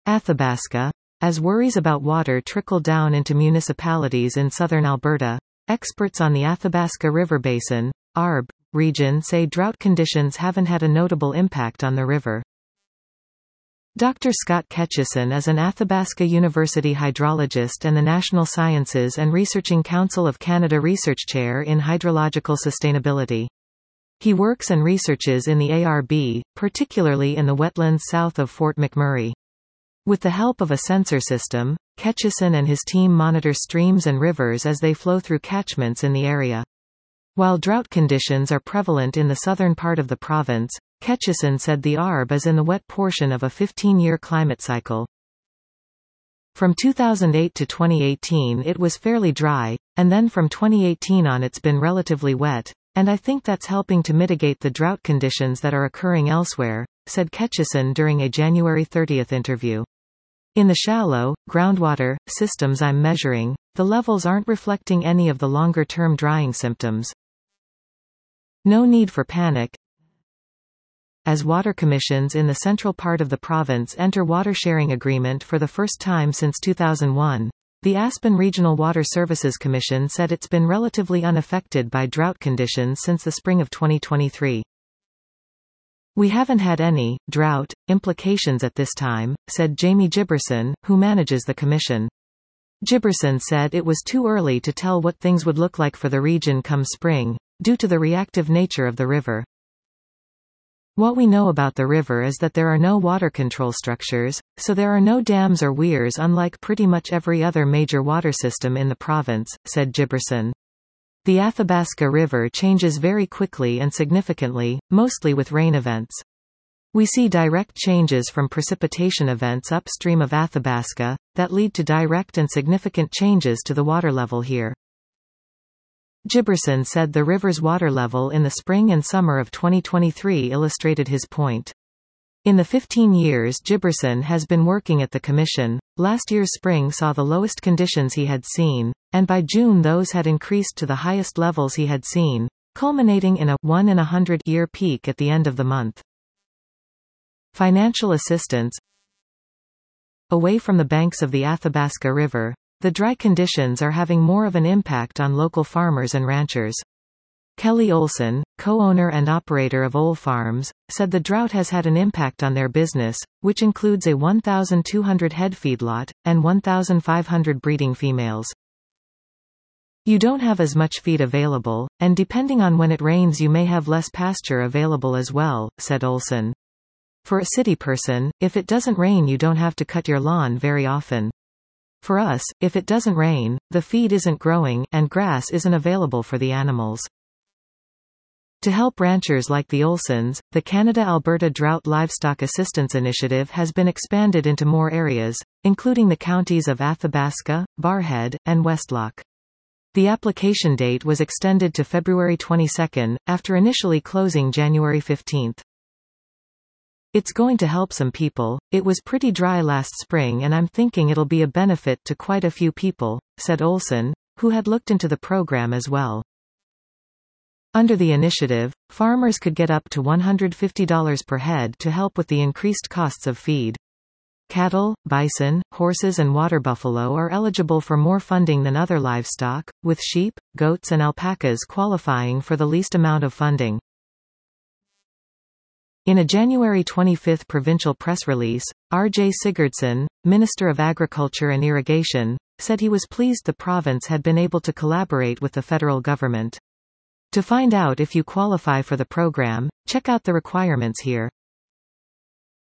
Athabasca. As worries about water trickle down into municipalities in southern Alberta, experts on the Athabasca River Basin, ARB, region say drought conditions haven't had a notable impact on the river. Dr. Scott Ketchison is an Athabasca University hydrologist and the National Sciences and Researching Council of Canada Research Chair in Hydrological Sustainability. He works and researches in the ARB, particularly in the wetlands south of Fort McMurray. With the help of a sensor system, Ketchison and his team monitor streams and rivers as they flow through catchments in the area. While drought conditions are prevalent in the southern part of the province, Ketchison said the ARB is in the wet portion of a 15-year climate cycle. From 2008 to 2018 it was fairly dry, and then from 2018 on it's been relatively wet, and I think that's helping to mitigate the drought conditions that are occurring elsewhere, said Ketchison during a January 30 interview. In the shallow, groundwater systems I'm measuring, the levels aren't reflecting any of the longer-term drying symptoms. No need for panic. As water commissions in the central part of the province enter water-sharing agreement for the first time since 2001, the Aspen Regional Water Services Commission said it's been relatively unaffected by drought conditions since the spring of 2023. We haven't had any drought implications at this time, said Jamie Giberson, who manages the commission. Giberson said it was too early to tell what things would look like for the region come spring, due to the reactive nature of the river. What we know about the river is that there are no water control structures, so there are no dams or weirs unlike pretty much every other major water system in the province, said Giberson. The Athabasca River changes very quickly and significantly, mostly with rain events. We see direct changes from precipitation events upstream of Athabasca, that lead to direct and significant changes to the water level here. Giberson said the river's water level in the spring and summer of 2023 illustrated his point. In the 15 years Giberson has been working at the commission, last year's spring saw the lowest conditions he had seen, and by June those had increased to the highest levels he had seen, culminating in a 1 in a 100-year peak at the end of the month. Financial assistance. Away from the banks of the Athabasca River, the dry conditions are having more of an impact on local farmers and ranchers. Kelly Olson, co-owner and operator of Ole Farms, said the drought has had an impact on their business, which includes a 1,200 head feedlot, and 1,500 breeding females. You don't have as much feed available, and depending on when it rains you may have less pasture available as well, said Olson. For a city person, if it doesn't rain you don't have to cut your lawn very often. For us, if it doesn't rain, the feed isn't growing, and grass isn't available for the animals. To help ranchers like the Olsons, the Canada-Alberta Drought Livestock Assistance Initiative has been expanded into more areas, including the counties of Athabasca, Barrhead, and Westlock. The application date was extended to February 22, after initially closing January 15. It's going to help some people. It was pretty dry last spring and I'm thinking it'll be a benefit to quite a few people, said Olson, who had looked into the program as well. Under the initiative, farmers could get up to $150 per head to help with the increased costs of feed. Cattle, bison, horses and water buffalo are eligible for more funding than other livestock, with sheep, goats and alpacas qualifying for the least amount of funding. In a January 25 provincial press release, R.J. Sigurdsson, Minister of Agriculture and Irrigation, said he was pleased the province had been able to collaborate with the federal government. To find out if you qualify for the program, check out the requirements here.